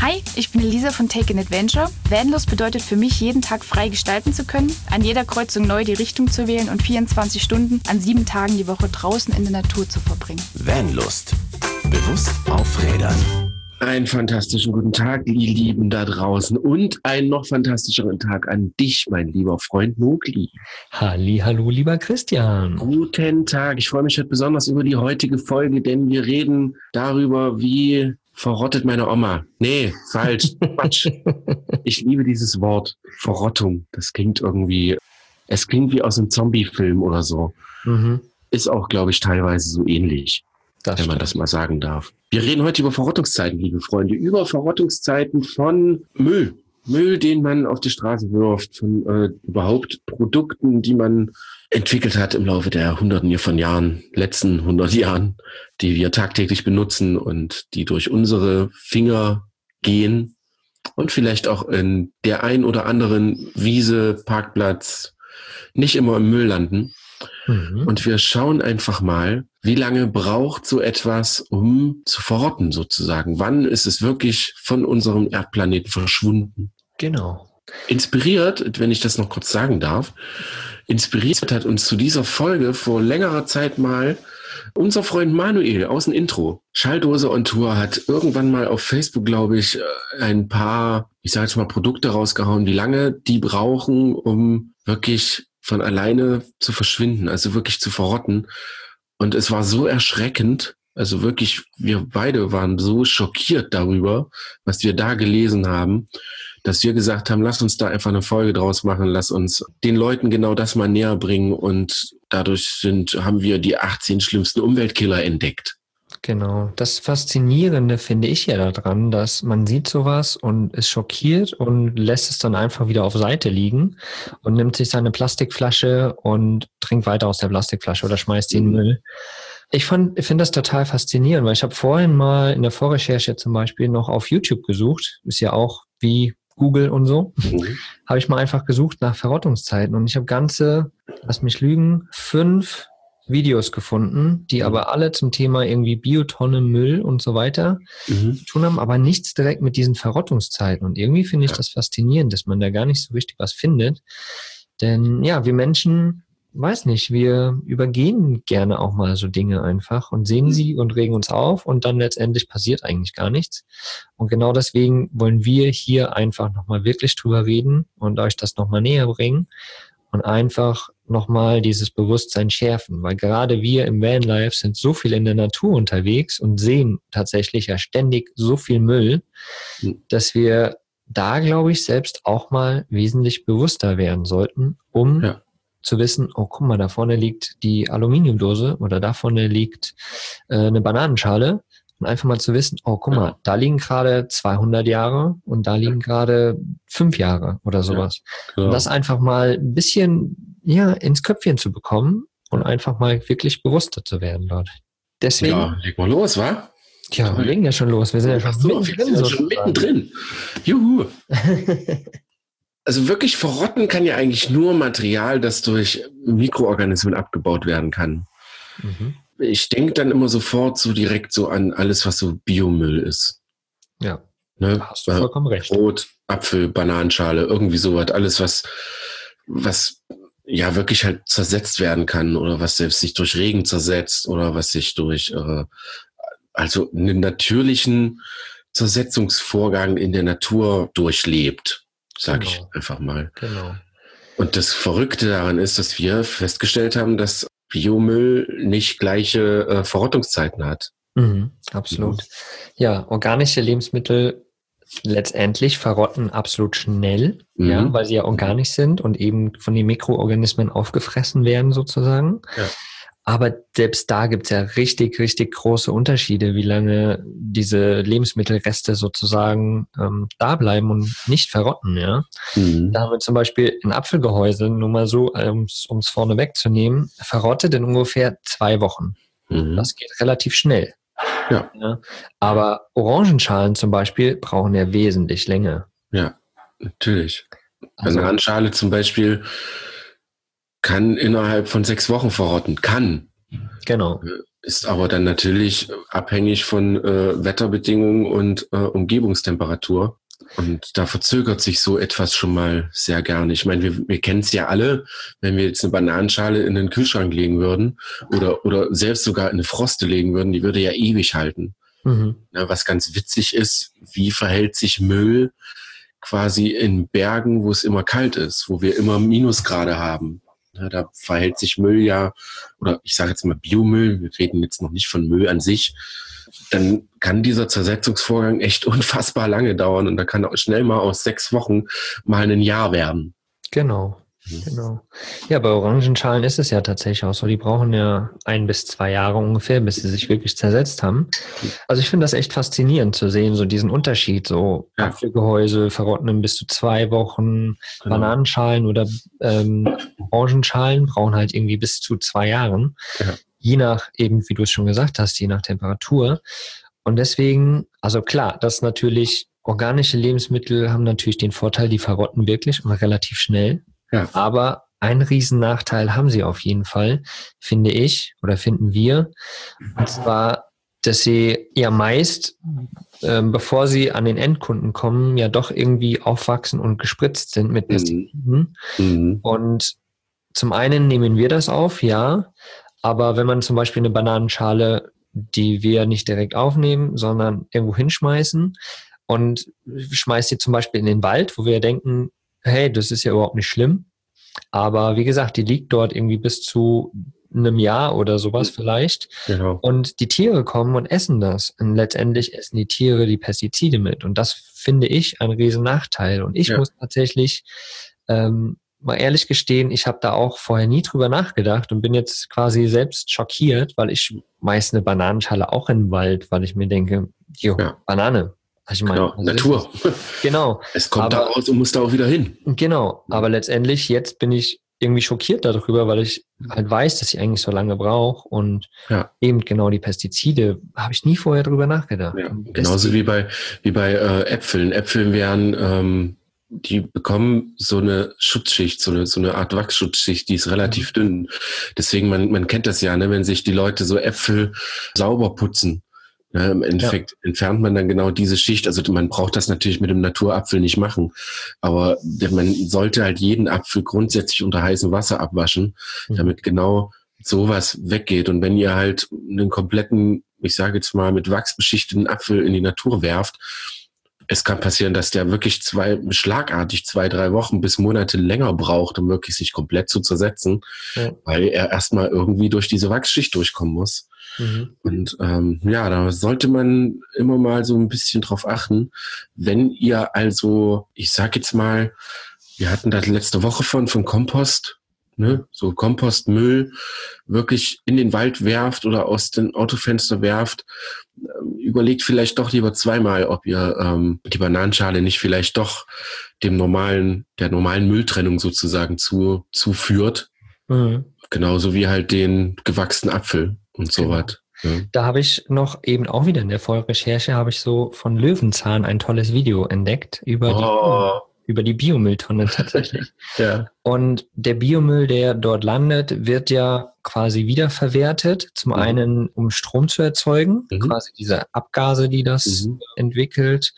Hi, ich bin Elisa von Take an Adventure. Vanlust bedeutet für mich, jeden Tag frei gestalten zu können, an jeder Kreuzung neu die Richtung zu wählen und 24 Stunden an 7 Tagen die Woche draußen in der Natur zu verbringen. Vanlust. Bewusst aufrädern. Einen fantastischen guten Tag, ihr Lieben da draußen, und einen noch fantastischeren Tag an dich, mein lieber Freund Mogli. Hallo, lieber Christian. Guten Tag, ich freue mich heute besonders über die heutige Folge, denn wir reden darüber, wie verrottet meine Oma. Nee, falsch, Quatsch. Ich liebe dieses Wort, Verrottung. Das klingt irgendwie, es klingt wie aus einem Zombie-Film oder so. Mhm. Ist auch, glaube ich, teilweise so ähnlich. Wenn man das mal sagen darf. Wir reden heute über Verrottungszeiten, liebe Freunde, über Verrottungszeiten von Müll. Müll, den man auf die Straße wirft, von überhaupt Produkten, die man entwickelt hat im Laufe der Hunderten von Jahren, letzten 100 Jahren, die wir tagtäglich benutzen und die durch unsere Finger gehen und vielleicht auch in der ein oder anderen Wiese, Parkplatz nicht immer im Müll landen. Mhm. Und wir schauen einfach mal, wie lange braucht so etwas, um zu verrotten sozusagen? Wann ist es wirklich von unserem Erdplaneten verschwunden? Genau. Inspiriert, wenn ich das noch kurz sagen darf, inspiriert hat uns zu dieser Folge vor längerer Zeit mal unser Freund Manuel aus dem Intro. Schalldose on Tour hat irgendwann mal auf Facebook, glaube ich, ein paar, ich sage jetzt mal, Produkte rausgehauen, wie lange die brauchen, um wirklich von alleine zu verschwinden, also wirklich zu verrotten. Und es war so erschreckend, also wirklich, wir beide waren so schockiert darüber, was wir da gelesen haben, dass wir gesagt haben, lass uns da einfach eine Folge draus machen, lass uns den Leuten genau das mal näher bringen, und dadurch haben wir die 18 schlimmsten Umweltkiller entdeckt. Genau. Das Faszinierende finde ich ja daran, dass man sieht sowas und ist schockiert und lässt es dann einfach wieder auf Seite liegen und nimmt sich seine Plastikflasche und trinkt weiter aus der Plastikflasche oder schmeißt sie in den Müll. Ich finde das total faszinierend, weil ich habe vorhin mal in der Vorrecherche zum Beispiel noch auf YouTube gesucht, ist ja auch wie Google und so, habe ich mal einfach gesucht nach Verrottungszeiten, und ich habe lass mich lügen, 5 Videos gefunden, die aber alle zum Thema irgendwie Biotonne, Müll und so weiter zu tun haben, aber nichts direkt mit diesen Verrottungszeiten. Und irgendwie finde ich das faszinierend, dass man da gar nicht so richtig was findet. Denn ja, wir Menschen, weiß nicht, wir übergehen gerne auch mal so Dinge einfach und sehen sie und regen uns auf, und dann letztendlich passiert eigentlich gar nichts. Und genau deswegen wollen wir hier einfach nochmal wirklich drüber reden und euch das nochmal näher bringen und einfach nochmal dieses Bewusstsein schärfen, weil gerade wir im Vanlife sind so viel in der Natur unterwegs und sehen tatsächlich ja ständig so viel Müll, dass wir da, glaube ich, selbst auch mal wesentlich bewusster werden sollten, um zu wissen, oh, guck mal, da vorne liegt die Aluminiumdose oder da vorne liegt eine Bananenschale, und einfach mal zu wissen, oh, guck mal, da liegen gerade 200 Jahre und da liegen gerade 5 Jahre oder sowas. Ja, genau. Und das einfach mal ein bisschen ins Köpfchen zu bekommen und einfach mal wirklich bewusster zu werden dort. Deswegen, ja, leg mal los, wa? Ja, wir legen ja schon los. Wir sind ja schon mittendrin. Juhu. Also wirklich verrotten kann ja eigentlich nur Material, das durch Mikroorganismen abgebaut werden kann. Mhm. Ich denke dann immer sofort so direkt so an alles, was so Biomüll ist. Ja, ne? Da hast du vollkommen recht. Brot, Apfel, Bananenschale, irgendwie sowas. Alles, was ja wirklich halt zersetzt werden kann, oder was selbst sich durch Regen zersetzt, oder was sich durch also einen natürlichen Zersetzungsvorgang in der Natur durchlebt, sage ich einfach mal. Genau. Und das Verrückte daran ist, dass wir festgestellt haben, dass Biomüll nicht gleiche Verrottungszeiten hat. Absolut. Ja, organische Lebensmittel letztendlich verrotten absolut schnell, weil sie ja organisch sind und eben von den Mikroorganismen aufgefressen werden sozusagen. Ja. Aber selbst da gibt's ja richtig, richtig große Unterschiede, wie lange diese Lebensmittelreste sozusagen da bleiben und nicht verrotten. Ja? Da haben wir zum Beispiel ein Apfelgehäuse, nur mal so, um's vorne wegzunehmen, verrottet in ungefähr 2 Wochen. Das geht relativ schnell. Ja. Aber Orangenschalen zum Beispiel brauchen ja wesentlich länger. Ja, natürlich. Also, Bananenschale zum Beispiel kann innerhalb von 6 Wochen verrotten. Kann. Genau. Ist aber dann natürlich abhängig von Wetterbedingungen und Umgebungstemperatur. Und da verzögert sich so etwas schon mal sehr gerne. Ich meine, wir kennen es ja alle, wenn wir jetzt eine Bananenschale in den Kühlschrank legen würden oder selbst sogar in eine Froste legen würden, die würde ja ewig halten. Ja, was ganz witzig ist, wie verhält sich Müll quasi in Bergen, wo es immer kalt ist, wo wir immer Minusgrade haben. Ja, da verhält sich Müll ja, oder ich sage jetzt mal Biomüll, wir reden jetzt noch nicht von Müll an sich, dann kann dieser Zersetzungsvorgang echt unfassbar lange dauern und da kann auch schnell mal aus 6 Wochen mal ein Jahr werden. Genau. Ja, bei Orangenschalen ist es ja tatsächlich auch so, die brauchen ja 1 bis 2 Jahre ungefähr, bis sie sich wirklich zersetzt haben. Also ich finde das echt faszinierend zu sehen, so diesen Unterschied, so Apfelgehäuse verrotten bis zu 2 Wochen, genau. Bananenschalen oder Orangenschalen brauchen halt irgendwie bis zu 2 Jahren, je nach eben, wie du es schon gesagt hast, je nach Temperatur. Und deswegen, also klar, das natürlich, organische Lebensmittel haben natürlich den Vorteil, die verrotten wirklich und relativ schnell. Ja. Aber einen riesen Nachteil haben sie auf jeden Fall, finde ich, oder finden wir. Und zwar, dass sie ja meist, bevor sie an den Endkunden kommen, ja doch irgendwie aufwachsen und gespritzt sind mit Pestiziden. Und zum einen nehmen wir das auf, ja. Aber wenn man zum Beispiel eine Bananenschale, die wir nicht direkt aufnehmen, sondern irgendwo hinschmeißen und schmeißt sie zum Beispiel in den Wald, wo wir denken, hey, das ist ja überhaupt nicht schlimm. Aber wie gesagt, die liegt dort irgendwie bis zu einem Jahr oder sowas vielleicht. Genau. Und die Tiere kommen und essen das. Und letztendlich essen die Tiere die Pestizide mit. Und das finde ich ein riesen Nachteil. Und ich muss tatsächlich mal ehrlich gestehen, ich habe da auch vorher nie drüber nachgedacht und bin jetzt quasi selbst schockiert, weil ich schmeiße eine Bananenschale auch in den Wald, weil ich mir denke, Banane. Ich meine, genau, Natur. Genau. Es kommt da raus und muss da auch wieder hin. Genau, aber letztendlich jetzt bin ich irgendwie schockiert darüber, weil ich halt weiß, dass ich eigentlich so lange brauche und eben genau die Pestizide, habe ich nie vorher drüber nachgedacht. Ja, genauso wie bei Äpfeln. Äpfeln werden, die bekommen so eine Schutzschicht, so eine Art Wachsschutzschicht, die ist relativ dünn. Deswegen, man kennt das ja, ne, wenn sich die Leute so Äpfel sauber putzen. Ja, im Endeffekt entfernt man dann genau diese Schicht. Also man braucht das natürlich mit dem Naturapfel nicht machen. Aber man sollte halt jeden Apfel grundsätzlich unter heißem Wasser abwaschen, damit genau sowas weggeht. Und wenn ihr halt einen kompletten, ich sage jetzt mal, mit Wachs beschichteten Apfel in die Natur werft, es kann passieren, dass der wirklich schlagartig 2-3 Wochen bis Monate länger braucht, um wirklich sich komplett zu zersetzen, weil er erstmal irgendwie durch diese Wachsschicht durchkommen muss. Und da sollte man immer mal so ein bisschen drauf achten, wenn ihr also, ich sag jetzt mal, wir hatten das letzte Woche von Kompost, ne, so Kompostmüll wirklich in den Wald werft oder aus den Autofenster werft, überlegt vielleicht doch lieber zweimal, ob ihr die Bananenschale nicht vielleicht doch der normalen Mülltrennung sozusagen zuführt. Genauso wie halt den gewachsenen Apfel und so was. Ja. Da habe ich noch eben auch wieder in der Vollrecherche habe ich so von Löwenzahn ein tolles Video entdeckt über die Biomülltonne tatsächlich. Und der Biomüll, der dort landet, wird ja quasi wiederverwertet. Zum einen, um Strom zu erzeugen, quasi diese Abgase, die das entwickelt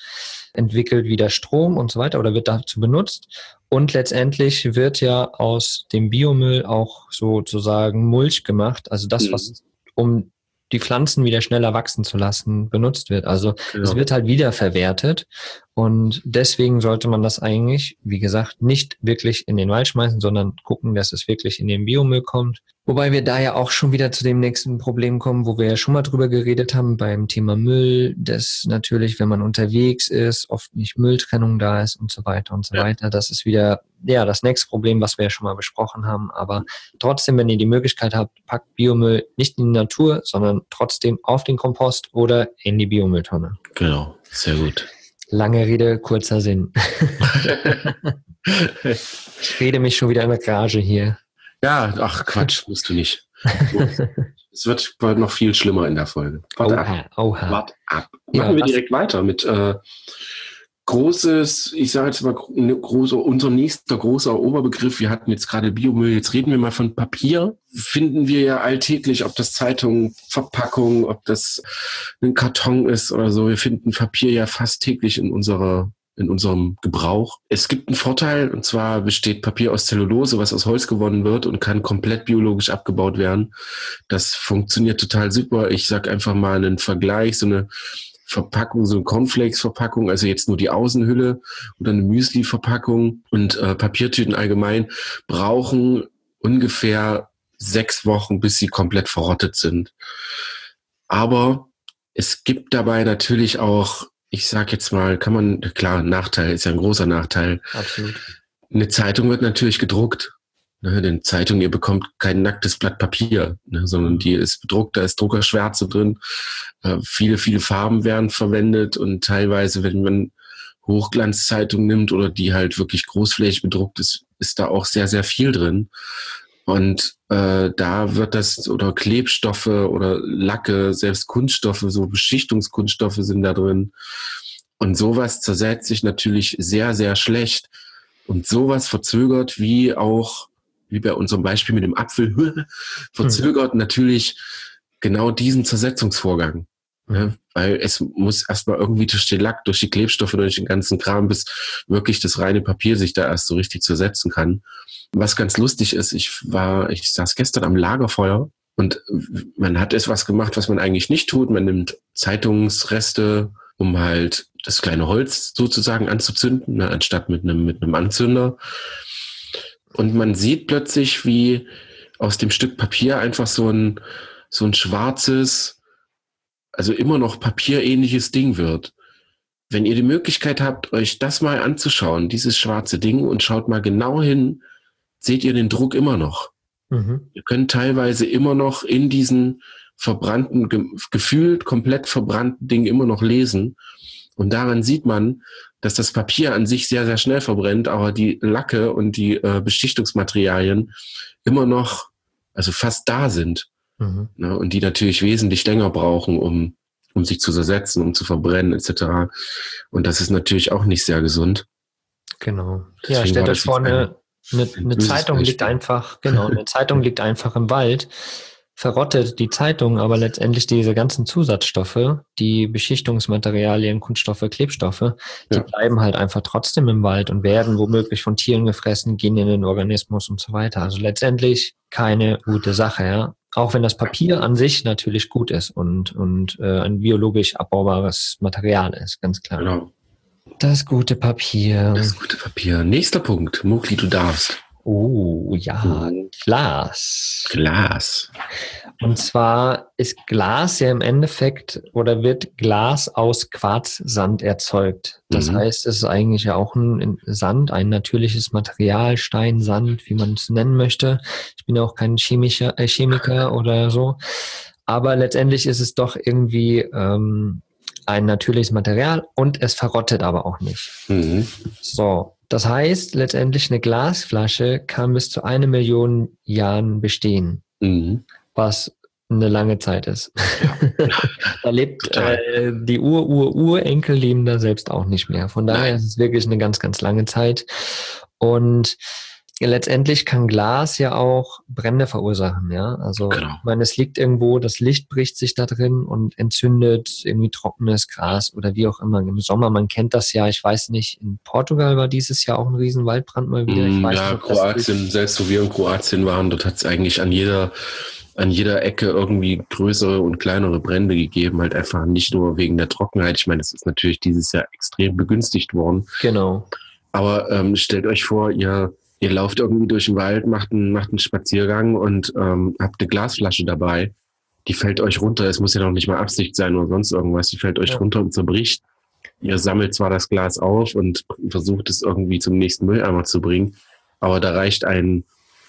wieder Strom und so weiter oder wird dazu benutzt. Und letztendlich wird ja aus dem Biomüll auch sozusagen Mulch gemacht, also das, was um die Pflanzen wieder schneller wachsen zu lassen, benutzt wird. Also es wird halt wiederverwertet und deswegen sollte man das eigentlich, wie gesagt, nicht wirklich in den Wald schmeißen, sondern gucken, dass es wirklich in den Biomüll kommt. Wobei wir da ja auch schon wieder zu dem nächsten Problem kommen, wo wir ja schon mal drüber geredet haben beim Thema Müll, dass natürlich, wenn man unterwegs ist, oft nicht Mülltrennung da ist und so weiter und so weiter. Das ist wieder das nächste Problem, was wir ja schon mal besprochen haben. Aber trotzdem, wenn ihr die Möglichkeit habt, packt Biomüll nicht in die Natur, sondern trotzdem auf den Kompost oder in die Biomülltonne. Genau, sehr gut. Lange Rede, kurzer Sinn. Ich rede mich schon wieder in der Rage hier. Ja, ach Quatsch, musst du nicht. Es wird bald noch viel schlimmer in der Folge. Warte ab. Machen wir direkt weiter mit großes, ich sage jetzt mal, unser nächster großer Oberbegriff, wir hatten jetzt gerade Biomüll, jetzt reden wir mal von Papier, finden wir ja alltäglich, ob das Zeitung, Verpackung, ob das ein Karton ist oder so, wir finden Papier ja fast täglich in unserem Gebrauch. Es gibt einen Vorteil, und zwar besteht Papier aus Zellulose, was aus Holz gewonnen wird und kann komplett biologisch abgebaut werden. Das funktioniert total super. Ich sag einfach mal einen Vergleich, so eine Verpackung, so eine Cornflakes-Verpackung, also jetzt nur die Außenhülle oder eine Müsli-Verpackung und Papiertüten allgemein brauchen ungefähr 6 Wochen, bis sie komplett verrottet sind. Aber es gibt dabei natürlich auch, ich sag jetzt mal, klar, Nachteil ist ja ein großer Nachteil. Absolut. Eine Zeitung wird natürlich gedruckt. Denn Zeitung, ihr bekommt kein nacktes Blatt Papier, sondern die ist bedruckt, da ist Druckerschwärze drin. Viele Farben werden verwendet und teilweise, wenn man Hochglanzzeitung nimmt oder die halt wirklich großflächig bedruckt ist, ist da auch sehr, sehr viel drin. Und da wird das, oder Klebstoffe oder Lacke, selbst Kunststoffe, so Beschichtungskunststoffe sind da drin. Und sowas zersetzt sich natürlich sehr, sehr schlecht. Und sowas verzögert, wie bei unserem Beispiel mit dem Apfel, verzögert natürlich genau diesen Zersetzungsvorgang. Ne? Weil es muss erstmal irgendwie durch den Lack, durch die Klebstoffe, durch den ganzen Kram, bis wirklich das reine Papier sich da erst so richtig zersetzen kann. Was ganz lustig ist, ich saß gestern am Lagerfeuer und man hat etwas gemacht, was man eigentlich nicht tut. Man nimmt Zeitungsreste, um halt das kleine Holz sozusagen anzuzünden, anstatt mit einem Anzünder. Und man sieht plötzlich, wie aus dem Stück Papier einfach so ein schwarzes, also immer noch papierähnliches Ding wird. Wenn ihr die Möglichkeit habt, euch das mal anzuschauen, dieses schwarze Ding, und schaut mal genau hin, seht ihr den Druck immer noch. Mhm. Ihr könnt teilweise immer noch in diesen verbrannten, gefühlt komplett verbrannten Ding immer noch lesen. Und daran sieht man, dass das Papier an sich sehr, sehr schnell verbrennt, aber die Lacke und die Beschichtungsmaterialien immer noch, also fast da sind. Mhm. Ne, und die natürlich wesentlich länger brauchen, um sich zu zersetzen, um zu verbrennen, etc. Und das ist natürlich auch nicht sehr gesund. Genau. Deswegen, ja, stellt euch vor, eine Zeitung liegt einfach, eine Zeitung liegt einfach im Wald, verrottet die Zeitung, aber letztendlich diese ganzen Zusatzstoffe, die Beschichtungsmaterialien, Kunststoffe, Klebstoffe, die bleiben halt einfach trotzdem im Wald und werden womöglich von Tieren gefressen, gehen in den Organismus und so weiter. Also letztendlich keine gute Sache, ja. Auch wenn das Papier an sich natürlich gut ist und ein biologisch abbaubares Material ist, ganz klar. Genau. Das gute Papier. Das gute Papier. Nächster Punkt. Mokli, du darfst. Oh, ja, Glas. Glas. Und zwar ist Glas ja im Endeffekt oder wird Glas aus Quarzsand erzeugt. Das heißt, es ist eigentlich ja auch ein Sand, ein natürliches Material, Stein, Sand, wie man es nennen möchte. Ich bin ja auch kein Chemiker oder so. Aber letztendlich ist es doch irgendwie ein natürliches Material und es verrottet aber auch nicht. Mhm. So. Das heißt, letztendlich eine Glasflasche kann bis zu 1 Million Jahren bestehen, was eine lange Zeit ist. Da lebt die Urenkel leben da selbst auch nicht mehr. Von daher ist es wirklich eine ganz, ganz lange Zeit. Und letztendlich kann Glas ja auch Brände verursachen, ja. Also, ich meine, es liegt irgendwo, das Licht bricht sich da drin und entzündet irgendwie trockenes Gras oder wie auch immer. Im Sommer, man kennt das ja, ich weiß nicht, in Portugal war dieses Jahr auch ein riesen Waldbrand mal wieder. Ich weiß nicht, Kroatien, selbst wo wir in Kroatien waren, dort hat es eigentlich an jeder Ecke irgendwie größere und kleinere Brände gegeben, halt einfach nicht nur wegen der Trockenheit. Ich meine, es ist natürlich dieses Jahr extrem begünstigt worden. Genau. Aber stellt euch vor, ihr lauft irgendwie durch den Wald, macht einen Spaziergang und habt eine Glasflasche dabei. Die fällt euch runter. Es muss ja noch nicht mal Absicht sein oder sonst irgendwas. Die fällt euch runter und zerbricht. Ihr sammelt zwar das Glas auf und versucht es irgendwie zum nächsten Mülleimer zu bringen, aber da reicht ein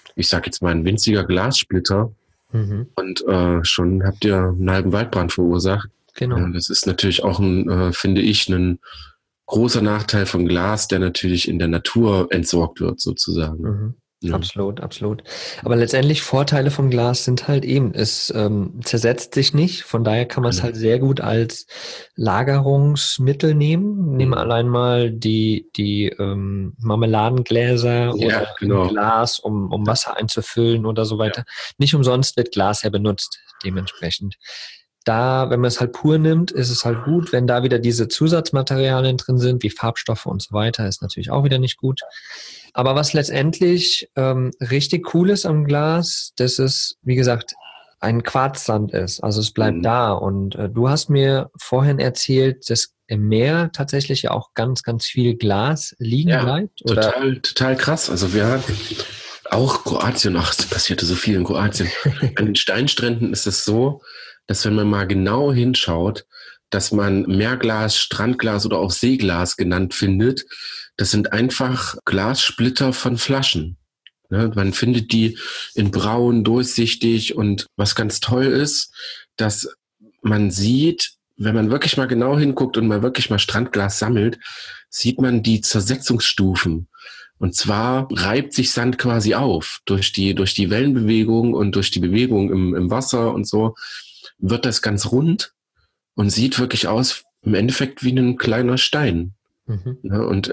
winziger Glassplitter und schon habt ihr einen halben Waldbrand verursacht. Genau. Das ist natürlich auch finde ich, ein großer Nachteil von Glas, der natürlich in der Natur entsorgt wird, sozusagen. Ja. Absolut, absolut. Aber letztendlich Vorteile vom Glas sind halt eben, es zersetzt sich nicht, von daher kann man es halt sehr gut als Lagerungsmittel nehmen. Nehmen wir allein mal die Marmeladengläser oder ein Glas, um Wasser einzufüllen oder so weiter. Nicht umsonst wird Glas ja benutzt, dementsprechend. Da, wenn man es halt pur nimmt, ist es halt gut. Wenn da wieder diese Zusatzmaterialien drin sind, wie Farbstoffe und so weiter, ist natürlich auch wieder nicht gut. Aber was letztendlich richtig cool ist am Glas, dass es, wie gesagt, ein Quarzsand ist. Also es bleibt da. Und du hast mir vorhin erzählt, dass im Meer tatsächlich ja auch ganz, ganz viel Glas liegen bleibt. Oder? Total krass. Also wir hatten auch Kroatien, es passierte so viel in Kroatien. An den Steinstränden ist es so, dass wenn man mal genau hinschaut, dass man Meerglas, Strandglas oder auch Seeglas genannt findet, das sind einfach Glassplitter von Flaschen. Ne? Man findet die in braun, durchsichtig und was ganz toll ist, dass man sieht, wenn man wirklich mal genau hinguckt und mal wirklich mal Strandglas sammelt, sieht man die Zersetzungsstufen. Und zwar reibt sich Sand quasi auf durch die Wellenbewegung und durch die Bewegung im Wasser und so wird das ganz rund und sieht wirklich aus im Endeffekt wie ein kleiner Stein. Ja, und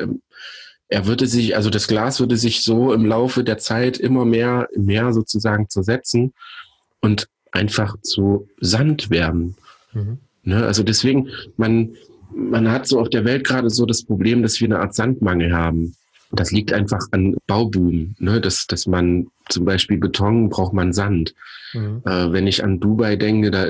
das Glas würde sich so im Laufe der Zeit immer mehr im Meer sozusagen zersetzen und einfach zu Sand werden. Ne, also deswegen, man hat so auf der Welt gerade so das Problem, dass wir eine Art Sandmangel haben. Das liegt einfach an Bauboomen, ne? Dass man zum Beispiel Beton braucht man Sand. Wenn ich an Dubai denke, da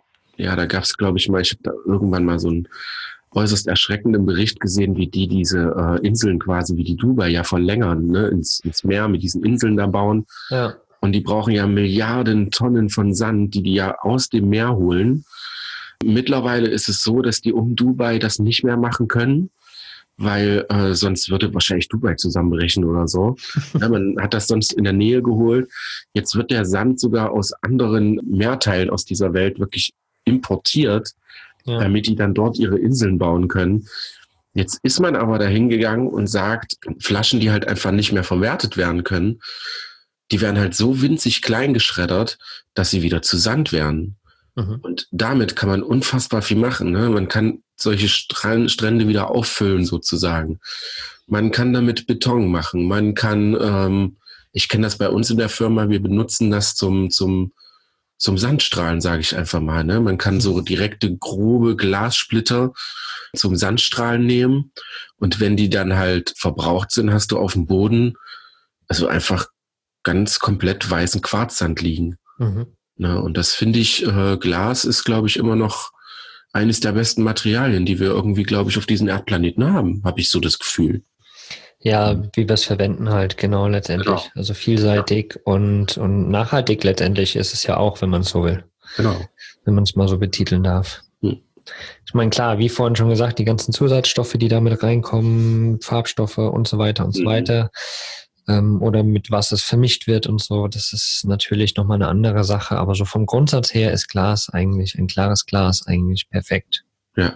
gab es, glaube ich mal, ich habe da irgendwann mal so einen äußerst erschreckenden Bericht gesehen, wie diese Inseln quasi, wie die Dubai ja verlängern, ne? ins Meer mit diesen Inseln da bauen. Ja. Und die brauchen ja Milliarden Tonnen von Sand, die ja aus dem Meer holen. Mittlerweile ist es so, dass die um Dubai das nicht mehr machen können, weil sonst würde wahrscheinlich Dubai zusammenbrechen oder so. Ja, man hat das sonst in der Nähe geholt. Jetzt wird der Sand sogar aus anderen Meerteilen aus dieser Welt wirklich importiert, damit die dann dort ihre Inseln bauen können. Jetzt ist man aber dahin gegangen und sagt, Flaschen, die halt einfach nicht mehr verwertet werden können, die werden halt so winzig klein geschreddert, dass sie wieder zu Sand werden. Und damit kann man unfassbar viel machen. Ne? Man kann solche Strände wieder auffüllen sozusagen. Man kann damit Beton machen. Man kann, ich kenne das bei uns in der Firma, wir benutzen das zum Sandstrahlen, sage ich einfach mal. Ne? Man kann so direkte, grobe Glassplitter zum Sandstrahlen nehmen. Und wenn die dann halt verbraucht sind, hast du auf dem Boden also einfach ganz komplett weißen Quarzsand liegen. Na, und das finde ich, Glas ist, glaube ich, immer noch eines der besten Materialien, die wir irgendwie, glaube ich, auf diesem Erdplaneten haben, habe ich so das Gefühl. Ja, wie wir es verwenden halt, genau, letztendlich. Genau. Also vielseitig und nachhaltig letztendlich ist es ja auch, wenn man es so will. Genau. Wenn man es mal so betiteln darf. Ich meine, klar, wie vorhin schon gesagt, die ganzen Zusatzstoffe, die damit reinkommen, Farbstoffe und so weiter und so weiter, oder mit was es vermischt wird und so, das ist natürlich nochmal eine andere Sache, aber so vom Grundsatz her ist Glas eigentlich, ein klares Glas eigentlich perfekt. Ja.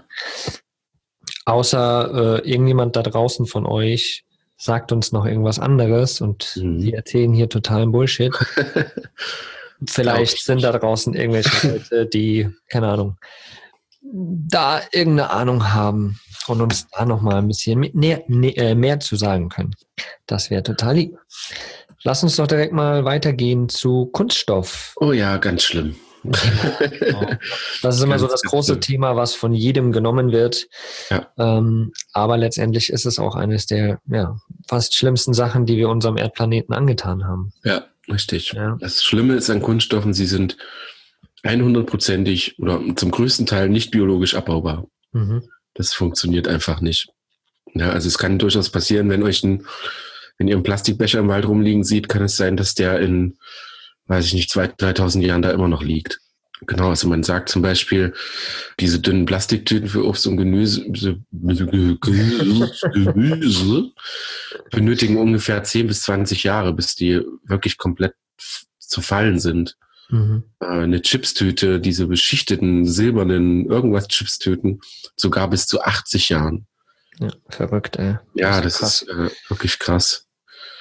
Außer irgendjemand da draußen von euch sagt uns noch irgendwas anderes und die erzählen hier totalen Bullshit. Vielleicht sind da draußen irgendwelche Leute, die, keine Ahnung, da irgendeine Ahnung haben und uns da nochmal ein bisschen mehr zu sagen können. Das wäre total lieb. Lass uns doch direkt mal weitergehen zu Kunststoff. Oh ja, ganz schlimm. Genau. Das ist immer so das große Thema, was von jedem genommen wird. Ja. Aber letztendlich ist es auch eines der fast schlimmsten Sachen, die wir unserem Erdplaneten angetan haben. Ja, richtig. Ja. Das Schlimme ist an Kunststoffen, sie sind 100%ig oder zum größten Teil nicht biologisch abbaubar. Das funktioniert einfach nicht. Ja, also es kann durchaus passieren, wenn ihr einen Plastikbecher im Wald rumliegen seht, kann es sein, dass der in, weiß ich nicht, 2.000, 3.000 Jahren da immer noch liegt. Genau, also man sagt zum Beispiel, diese dünnen Plastiktüten für Obst und Gemüse benötigen ungefähr 10 bis 20 Jahre, bis die wirklich komplett zerfallen sind. Eine Chipstüte, diese beschichteten, silbernen, irgendwas Chipstüten, sogar bis zu 80 Jahren. Ja, verrückt, ey. Ja, das ist wirklich krass.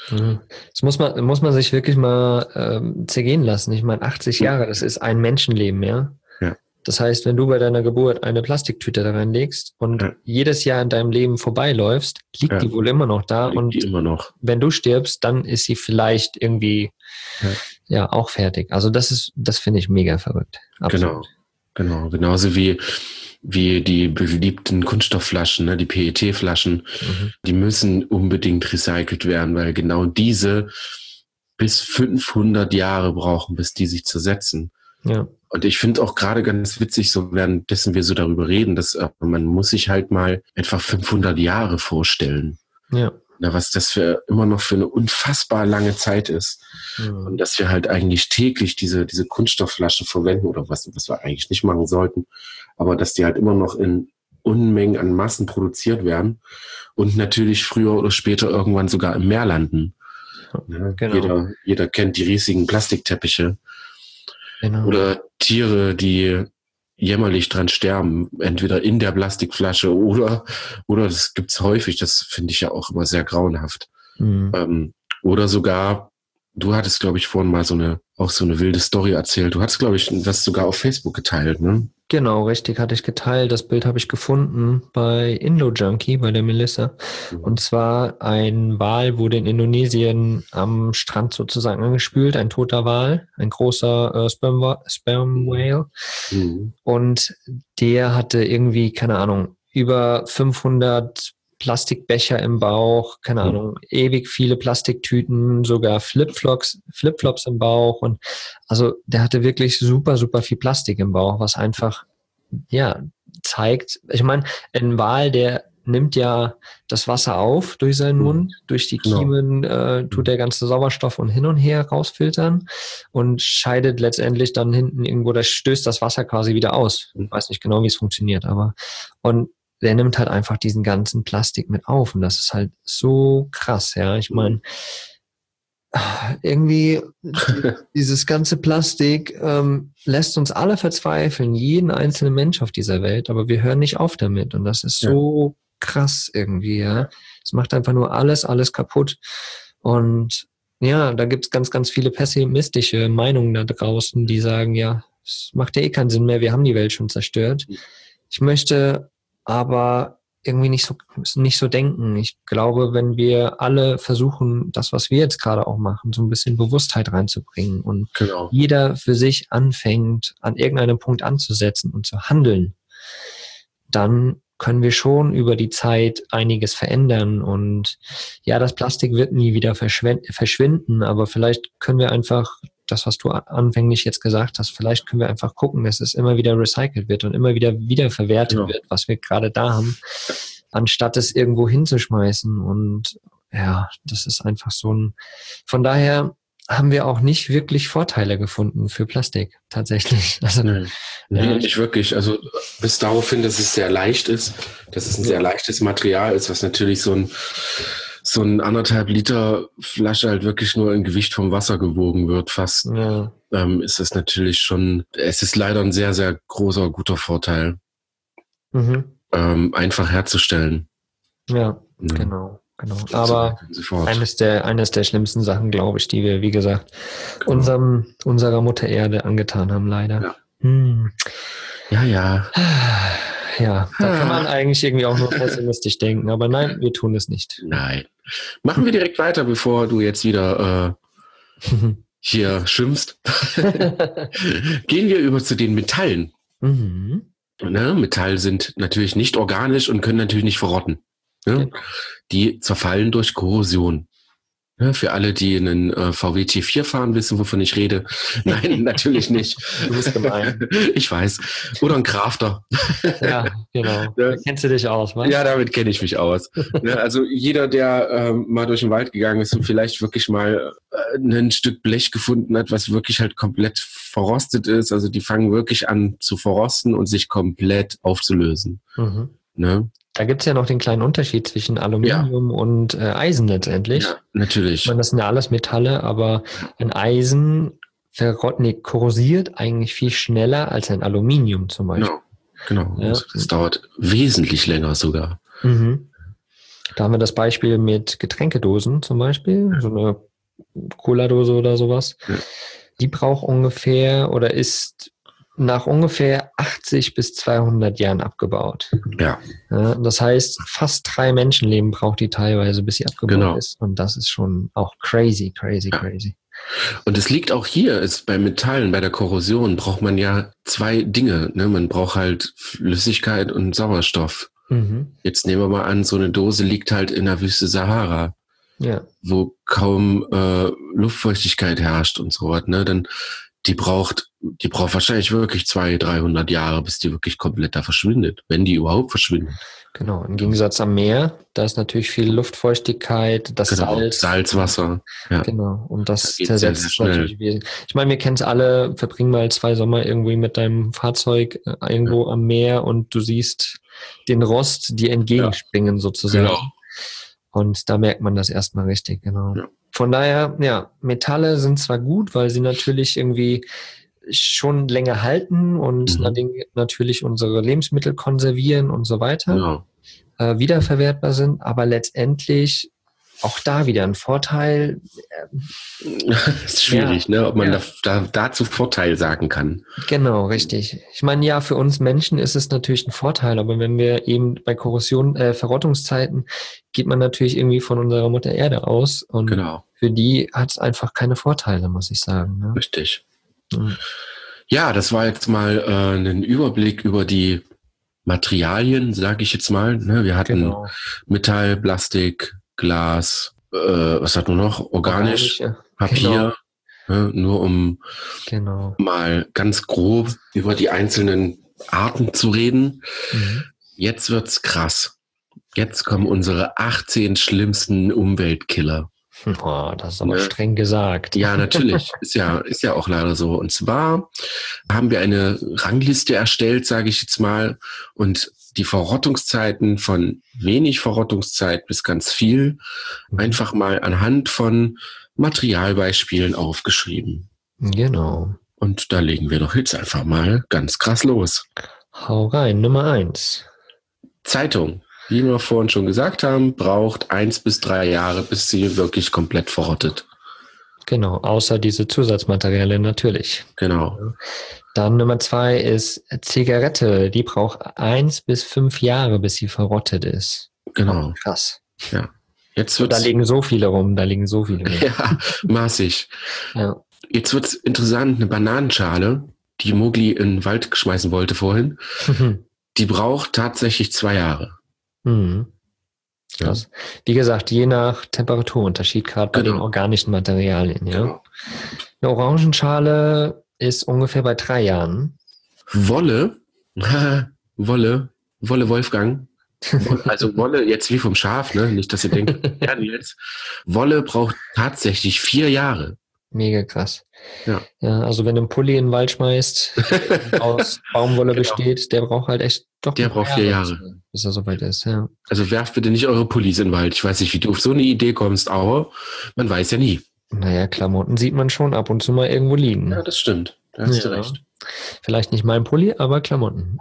Das muss man sich wirklich mal zergehen lassen. Ich meine, 80 Jahre, das ist ein Menschenleben, ja. Ja. Das heißt, wenn du bei deiner Geburt eine Plastiktüte da reinlegst und jedes Jahr in deinem Leben vorbeiläufst, liegt die wohl immer noch da. Und immer noch. Wenn du stirbst, dann ist sie vielleicht irgendwie auch fertig. Also das finde ich mega verrückt. Absolut. Genau. Genauso wie die beliebten Kunststoffflaschen, ne, die PET-Flaschen, die müssen unbedingt recycelt werden, weil genau diese bis 500 Jahre brauchen, bis die sich zersetzen. Ja. Und ich finde auch gerade ganz witzig, so währenddessen wir so darüber reden, dass man muss sich halt mal etwa 500 Jahre vorstellen. Ja. Na, was das immer noch für eine unfassbar lange Zeit ist. Und dass wir halt eigentlich täglich diese Kunststoffflaschen verwenden oder was wir eigentlich nicht machen sollten, aber dass die halt immer noch in Unmengen an Massen produziert werden und natürlich früher oder später irgendwann sogar im Meer landen. Ja, genau. Jeder kennt die riesigen Plastikteppiche. Genau. Oder Tiere, die jämmerlich dran sterben, entweder in der Plastikflasche oder das gibt's häufig, das finde ich ja auch immer sehr grauenhaft. Oder sogar, du hattest, glaube ich, vorhin mal so eine wilde Story erzählt. Du hattest, glaube ich, das sogar auf Facebook geteilt, ne? Genau, richtig, hatte ich geteilt. Das Bild habe ich gefunden bei Indo-Junkie, bei der Melissa. Und zwar ein Wal wurde in Indonesien am Strand sozusagen angespült, ein toter Wal, ein großer Sperm Whale. Und der hatte irgendwie, keine Ahnung, über 500 Plastikbecher im Bauch, keine Ahnung, ewig viele Plastiktüten, sogar Flipflops im Bauch. Und also der hatte wirklich super, super viel Plastik im Bauch, was einfach, zeigt, ich meine, ein Wal, der nimmt ja das Wasser auf durch seinen Mund, durch die Kiemen tut der ganze Sauerstoff und hin und her rausfiltern und scheidet letztendlich dann hinten irgendwo, das stößt das Wasser quasi wieder aus. Ich weiß nicht genau, wie es funktioniert, und der nimmt halt einfach diesen ganzen Plastik mit auf und das ist halt so krass, ja. Ich meine, irgendwie dieses ganze Plastik lässt uns alle verzweifeln, jeden einzelnen Mensch auf dieser Welt, aber wir hören nicht auf damit und das ist so krass irgendwie, ja. Es macht einfach nur alles kaputt und ja, da gibt's ganz, ganz viele pessimistische Meinungen da draußen, die sagen, ja, es macht ja eh keinen Sinn mehr, wir haben die Welt schon zerstört. Ich möchte aber irgendwie nicht so denken. Ich glaube, wenn wir alle versuchen, das, was wir jetzt gerade auch machen, so ein bisschen Bewusstheit reinzubringen und jeder für sich anfängt, an irgendeinem Punkt anzusetzen und zu handeln, dann können wir schon über die Zeit einiges verändern. Und ja, das Plastik wird nie wieder verschwinden, aber vielleicht können wir einfach das, was du anfänglich jetzt gesagt hast, vielleicht können wir einfach gucken, dass es immer wieder recycelt wird und immer wieder verwertet wird, was wir gerade da haben, anstatt es irgendwo hinzuschmeißen. Und ja, das ist einfach von daher haben wir auch nicht wirklich Vorteile gefunden für Plastik, tatsächlich. Also, nee, nicht wirklich. Also bis darauf hin, dass es sehr leicht ist, dass es ein sehr leichtes Material ist, was natürlich so ein 1,5 Liter Flasche halt wirklich nur im Gewicht vom Wasser gewogen wird fast, ist es natürlich schon, es ist leider ein sehr, sehr großer, guter Vorteil, einfach herzustellen. Ja, genau. Aber eines der schlimmsten Sachen, glaube ich, die wir, wie gesagt, unserer Mutter Erde angetan haben, leider. Ja, da kann man eigentlich irgendwie auch nur pessimistisch denken, aber nein, wir tun es nicht. Nein. Machen wir direkt weiter, bevor du jetzt wieder hier schimpfst. Gehen wir über zu den Metallen. Metalle sind natürlich nicht organisch und können natürlich nicht verrotten. Ne? Die zerfallen durch Korrosion. Ja, für alle, die einen VW T4 fahren, wissen, wovon ich rede. Nein, natürlich nicht. Du bist gemein. Ich weiß. Oder ein Crafter. Ja, genau. Da kennst du dich aus, was? Ja, damit kenne ich mich aus. Also jeder, der mal durch den Wald gegangen ist und vielleicht wirklich mal ein Stück Blech gefunden hat, was wirklich halt komplett verrostet ist. Also die fangen wirklich an zu verrosten und sich komplett aufzulösen. Ne? Da gibt's ja noch den kleinen Unterschied zwischen Aluminium und Eisen letztendlich. Ja, natürlich. Ich meine, das sind ja alles Metalle, aber ein Eisen korrosiert eigentlich viel schneller als ein Aluminium zum Beispiel. Genau. Ja. Das dauert wesentlich länger sogar. Da haben wir das Beispiel mit Getränkedosen zum Beispiel, so eine Cola-Dose oder sowas. Ja. Die braucht ungefähr oder ist nach ungefähr 80 bis 200 Jahren abgebaut. Ja. Ja, das heißt, fast 3 Menschenleben braucht die teilweise, bis sie abgebaut ist. Und das ist schon auch crazy. Und es liegt auch hier, ist bei Metallen, bei der Korrosion braucht man ja 2 Dinge. Ne? Man braucht halt Flüssigkeit und Sauerstoff. Jetzt nehmen wir mal an, so eine Dose liegt halt in der Wüste Sahara, wo kaum Luftfeuchtigkeit herrscht und so was. Ne? Dann die braucht wahrscheinlich wirklich 200-300 Jahre, bis die wirklich komplett da verschwindet, wenn die überhaupt verschwindet. Genau, im Gegensatz am Meer, da ist natürlich viel Luftfeuchtigkeit, das Salzwasser. Ja. Genau, und das zersetzt natürlich wesentlich. Ich meine, wir kennen es alle, verbring mal 2 Sommer irgendwie mit deinem Fahrzeug irgendwo am Meer und du siehst den Rost dir entgegenspringen sozusagen. Genau. Und da merkt man das erstmal richtig, genau. Ja. Von daher, Metalle sind zwar gut, weil sie natürlich irgendwie schon länger halten und natürlich unsere Lebensmittel konservieren und so weiter, wiederverwertbar sind, aber letztendlich auch da wieder ein Vorteil. Das ist schwierig, ne? Ob man dazu Vorteil sagen kann. Genau, richtig. Ich meine, für uns Menschen ist es natürlich ein Vorteil, aber wenn wir eben bei Verrottungszeiten geht man natürlich irgendwie von unserer Mutter Erde aus und für die hat es einfach keine Vorteile, muss ich sagen. Ne? Richtig. Ja, das war jetzt mal ein Überblick über die Materialien, sage ich jetzt mal. Ne? Wir hatten Metall, Plastik, Glas, was hatten wir noch? Organisch, Papier. Ne? Nur um mal ganz grob über die einzelnen Arten zu reden. Jetzt wird's krass. Jetzt kommen unsere 18 schlimmsten Umweltkiller. Boah, das ist aber streng gesagt. Ja, natürlich. Ist ja auch leider so. Und zwar haben wir eine Rangliste erstellt, sage ich jetzt mal, und die Verrottungszeiten von wenig Verrottungszeit bis ganz viel einfach mal anhand von Materialbeispielen aufgeschrieben. Genau. Und da legen wir doch jetzt einfach mal ganz krass los. Hau rein, Nummer 1. Zeitung. Wie wir vorhin schon gesagt haben, braucht 1 bis 3 Jahre, bis sie wirklich komplett verrottet. Genau, außer diese Zusatzmaterialien natürlich. Genau. Dann Nummer 2 ist Zigarette. Die braucht 1 bis 5 Jahre, bis sie verrottet ist. Genau. Oh, krass. Ja. Da liegen so viele rum. Ja, maßig. Ja. Jetzt wird's interessant. Eine Bananenschale, die Mowgli in den Wald schmeißen wollte vorhin, die braucht tatsächlich 2 Jahre. Krass. Wie gesagt, je nach Temperaturunterschied, gerade bei den organischen Materialien. Ja? Genau. Eine Orangenschale ist ungefähr bei 3 Jahren. Wolle Wolfgang. Also Wolle jetzt wie vom Schaf, ne? Nicht, dass ihr denkt, jetzt. Wolle braucht tatsächlich 4 Jahre. Mega krass. Ja, also wenn du einen Pulli in den Wald schmeißt, aus Baumwolle besteht, der braucht halt echt der braucht 4 Jahre. Bis er soweit ist, ja. Also werft bitte nicht eure Pullis in den Wald. Ich weiß nicht, wie du auf so eine Idee kommst, aber man weiß ja nie. Naja, Klamotten sieht man schon ab und zu mal irgendwo liegen. Ja, das stimmt. Da hast du recht. Vielleicht nicht mein Pulli, aber Klamotten.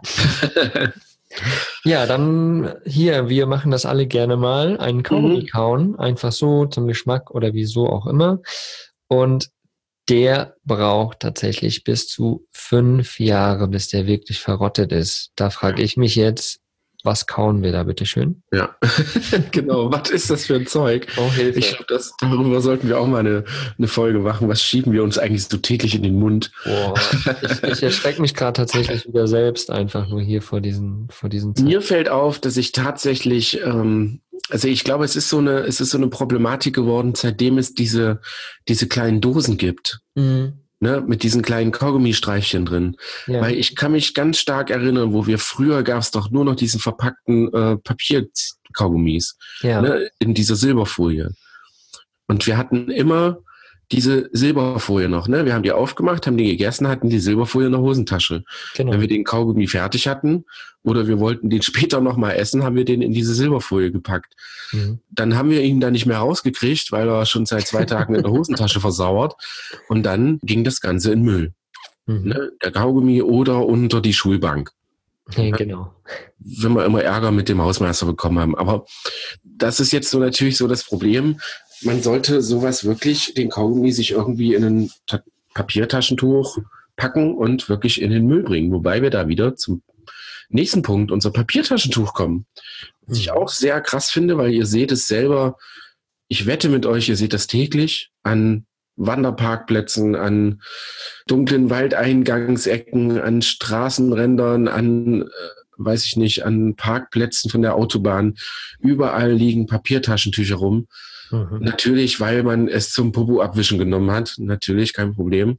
Ja, dann hier, wir machen das alle gerne mal, einen Kaugummi kauen, einfach so zum Geschmack oder wieso auch immer. Und der braucht tatsächlich bis zu 5 Jahre, bis der wirklich verrottet ist. Da frage ich mich jetzt, was kauen wir da, bitteschön? Ja, genau. Was ist das für ein Zeug? Oh, Hilfe. Ich glaube, darüber sollten wir auch mal eine Folge machen. Was schieben wir uns eigentlich so täglich in den Mund? Boah, ich erschrecke mich gerade tatsächlich wieder selbst einfach nur hier vor diesen Zeiten. Mir fällt auf, dass ich tatsächlich, also ich glaube, es ist so eine Problematik geworden, seitdem es diese kleinen Dosen gibt. Ne, mit diesen kleinen Kaugummistreifchen drin. Ja. Weil ich kann mich ganz stark erinnern, wo wir früher gab es doch nur noch diesen verpackten Papierkaugummis, ne, in dieser Silberfolie. Und wir hatten immer diese Silberfolie noch. Ne? Wir haben die aufgemacht, haben die gegessen, hatten die Silberfolie in der Hosentasche. Genau. Wenn wir den Kaugummi fertig hatten oder wir wollten den später nochmal essen, haben wir den in diese Silberfolie gepackt. Dann haben wir ihn da nicht mehr rausgekriegt, weil er schon seit 2 Tagen in der Hosentasche versauert. Und dann ging das Ganze in Müll. Ne? Der Kaugummi oder unter die Schulbank. Ja, genau. Wenn wir immer Ärger mit dem Hausmeister bekommen haben. Aber das ist jetzt so natürlich so das Problem. Man sollte sowas wirklich, den Kaugummi, sich irgendwie in ein Papiertaschentuch packen und wirklich in den Müll bringen. Wobei wir da wieder zum nächsten Punkt, unser Papiertaschentuch kommen. Was ich auch sehr krass finde, weil ihr seht es selber, ich wette mit euch, ihr seht das täglich an Wanderparkplätzen, an dunklen Waldeingangsecken, an Straßenrändern, an, weiß ich nicht, an Parkplätzen von der Autobahn. Überall liegen Papiertaschentücher rum. Natürlich, weil man es zum Popo abwischen genommen hat. Natürlich, kein Problem.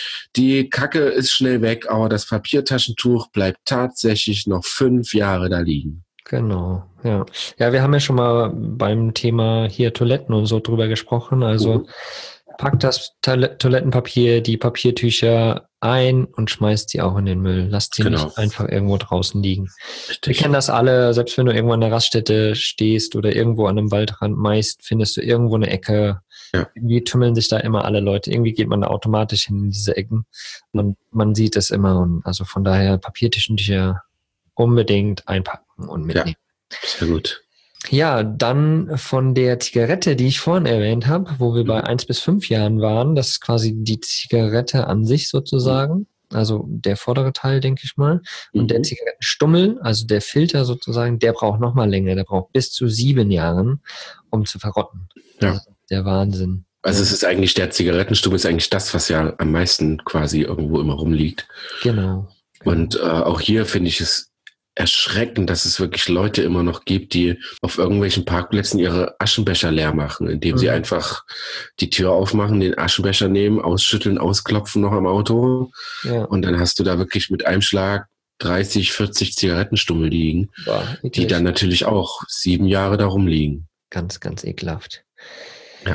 Die Kacke ist schnell weg, aber das Papiertaschentuch bleibt tatsächlich noch 5 Jahre da liegen. Genau, ja. Ja, wir haben ja schon mal beim Thema hier Toiletten und so drüber gesprochen. Also packt das Toilettenpapier, die Papiertücher ein und schmeißt sie auch in den Müll. Lasst sie nicht einfach irgendwo draußen liegen. Richtig. Wir kennen das alle, selbst wenn du irgendwo an der Raststätte stehst oder irgendwo an einem Waldrand, meist findest du irgendwo eine Ecke. Ja. Irgendwie tümmeln sich da immer alle Leute. Irgendwie geht man da automatisch hin in diese Ecken und man sieht es immer. Und also von daher Papiertaschentücher unbedingt einpacken und mitnehmen. Ja, sehr gut. Ja, dann von der Zigarette, die ich vorhin erwähnt habe, wo wir bei 1 bis 5 Jahren waren, das ist quasi die Zigarette an sich sozusagen, also der vordere Teil, denke ich mal. Und der Zigarettenstummel, also der Filter sozusagen, der braucht noch mal länger, der braucht bis zu 7 Jahren, um zu verrotten. Ja. Also der Wahnsinn. Also es ist eigentlich, der Zigarettenstummel ist eigentlich das, was ja am meisten quasi irgendwo immer rumliegt. Genau. Und auch hier finde ich es erschreckend, dass es wirklich Leute immer noch gibt, die auf irgendwelchen Parkplätzen ihre Aschenbecher leer machen, indem sie einfach die Tür aufmachen, den Aschenbecher nehmen, ausschütteln, ausklopfen noch am Auto. Ja. Und dann hast du da wirklich mit einem Schlag 30, 40 Zigarettenstummel liegen, die dann natürlich auch 7 Jahre da rumliegen. Ganz, ganz ekelhaft. Ja.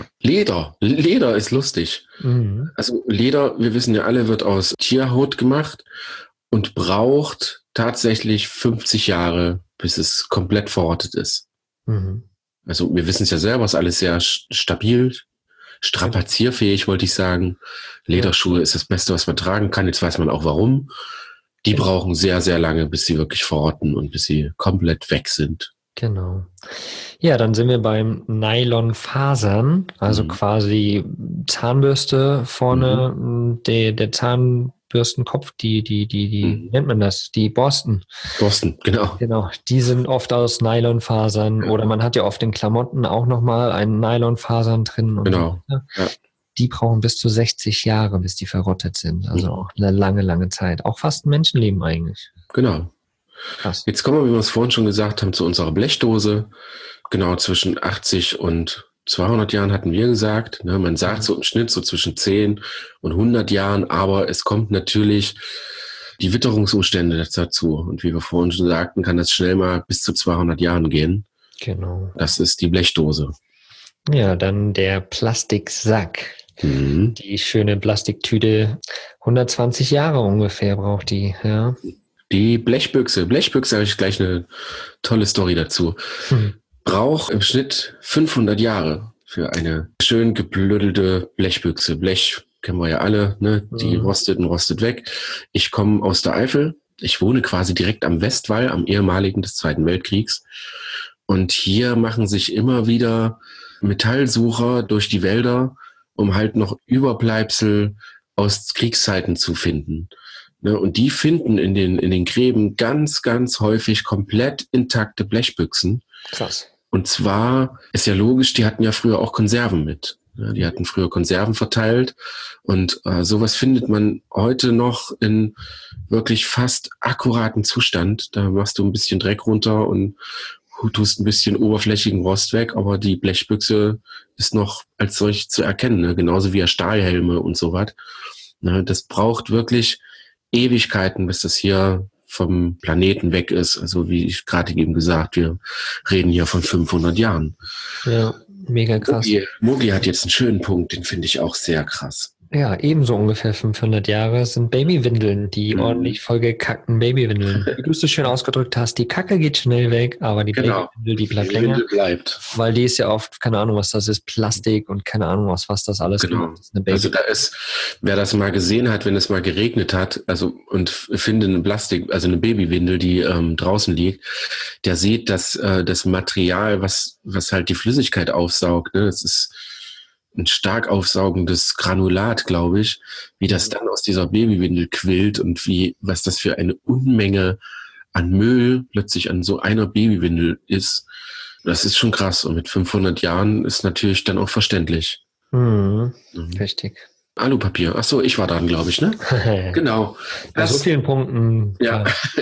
Leder ist lustig. Also Leder, wir wissen ja alle, wird aus Tierhaut gemacht und braucht tatsächlich 50 Jahre, bis es komplett verrottet ist. Also wir wissen es ja selber, ist alles sehr stabil, strapazierfähig, wollte ich sagen. Lederschuhe ist das Beste, was man tragen kann. Jetzt weiß man auch warum. Die brauchen sehr, sehr lange, bis sie wirklich verrotten und bis sie komplett weg sind. Genau. Ja, dann sind wir beim Nylonfasern, also quasi Zahnbürste vorne, der Zahnbürstenkopf, die nennt man das? Die Borsten. Borsten, genau. Genau, die sind oft aus Nylonfasern oder man hat ja oft in Klamotten auch nochmal einen Nylonfasern drin. Und genau. So. Ja. Die brauchen bis zu 60 Jahre, bis die verrottet sind. Also auch eine lange, lange Zeit. Auch fast ein Menschenleben eigentlich. Genau. Krass. Jetzt kommen wir, wie wir es vorhin schon gesagt haben, zu unserer Blechdose. Genau, zwischen 80 und 200 Jahren hatten wir gesagt. Ne, man sagt so im Schnitt so zwischen 10 und 100 Jahren, aber es kommt natürlich die Witterungsumstände dazu. Und wie wir vorhin schon sagten, kann das schnell mal bis zu 200 Jahren gehen. Genau. Das ist die Blechdose. Ja, dann der Plastiksack. Die schöne Plastiktüte. 120 Jahre ungefähr braucht die, ja. Die Blechbüchse. Blechbüchse habe ich gleich eine tolle Story dazu. Braucht im Schnitt 500 Jahre für eine schön geblödelte Blechbüchse. Blech kennen wir ja alle, ne? Die rostet und rostet weg. Ich komme aus der Eifel. Ich wohne quasi direkt am Westwall, am ehemaligen des Zweiten Weltkriegs. Und hier machen sich immer wieder Metallsucher durch die Wälder, um halt noch Überbleibsel aus Kriegszeiten zu finden. Und die finden in den Gräben ganz, ganz häufig komplett intakte Blechbüchsen. Krass. Und zwar ist ja logisch, die hatten ja früher auch Konserven mit. Ja, die hatten früher Konserven verteilt. Und sowas findet man heute noch in wirklich fast akkuraten Zustand. Da machst du ein bisschen Dreck runter und tust ein bisschen oberflächigen Rost weg, aber die Blechbüchse ist noch als solch zu erkennen, ne? Genauso wie Stahlhelme und sowas. Ne? Das braucht wirklich Ewigkeiten, bis das hier vom Planeten weg ist. Also wie ich gerade eben gesagt, wir reden hier von 500 Jahren. Ja, mega krass. Mowgli hat jetzt einen schönen Punkt, den finde ich auch sehr krass. Ja, ebenso ungefähr 500 Jahre sind Babywindeln, die ordentlich vollgekackten Babywindeln. Wie du es so schön ausgedrückt hast, die Kacke geht schnell weg, aber die Babywindel, die bleibt länger. Windel bleibt. Weil die ist ja oft, keine Ahnung, was das ist, Plastik und keine Ahnung, aus was das alles gemacht ist. Also da ist, wer das mal gesehen hat, wenn es mal geregnet hat, also und findet eine Plastik, also eine Babywindel, die draußen liegt, der sieht, dass das Material, was halt die Flüssigkeit aufsaugt, ne, das ist ein stark aufsaugendes Granulat, glaube ich, wie das dann aus dieser Babywindel quillt und was das für eine Unmenge an Müll plötzlich an so einer Babywindel ist. Das ist schon krass. Und mit 500 Jahren ist natürlich dann auch verständlich. Richtig. Alupapier. Ach so, ich war dran, glaube ich, ne? Genau. Bei so vielen Punkten. Ja.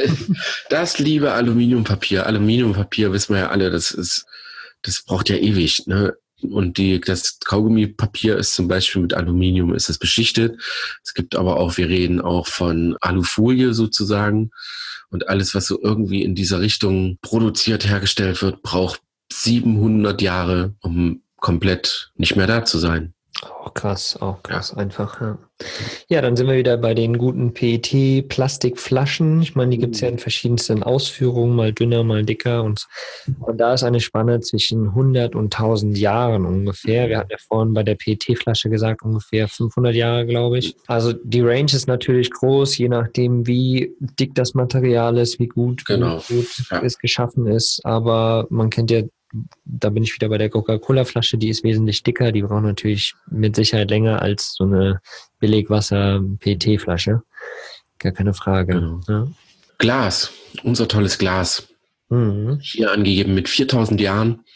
Das liebe Aluminiumpapier. Aluminiumpapier wissen wir ja alle, das braucht ja ewig, ne? Und das Kaugummipapier ist zum Beispiel mit Aluminium, ist es beschichtet. Es gibt aber auch, wir reden auch von Alufolie sozusagen. Und alles, was so irgendwie in dieser Richtung produziert, hergestellt wird, braucht 700 Jahre, um komplett nicht mehr da zu sein. Auch krass, einfach. Ja. Ja, dann sind wir wieder bei den guten PET-Plastikflaschen. Ich meine, die gibt es ja in verschiedensten Ausführungen, mal dünner, mal dicker. Und da ist eine Spanne zwischen 100 und 1000 Jahren ungefähr. Wir hatten ja vorhin bei der PET-Flasche gesagt, ungefähr 500 Jahre, glaube ich. Also die Range ist natürlich groß, je nachdem, wie dick das Material ist, wie gut es geschaffen ist. Aber man kennt ja, da bin ich wieder bei der Coca-Cola-Flasche, die ist wesentlich dicker, die braucht natürlich mit Sicherheit länger als so eine Billigwasser-PET-Flasche. Gar keine Frage. Genau. Ja. Glas, unser tolles Glas. Hier angegeben mit 4000 Jahren.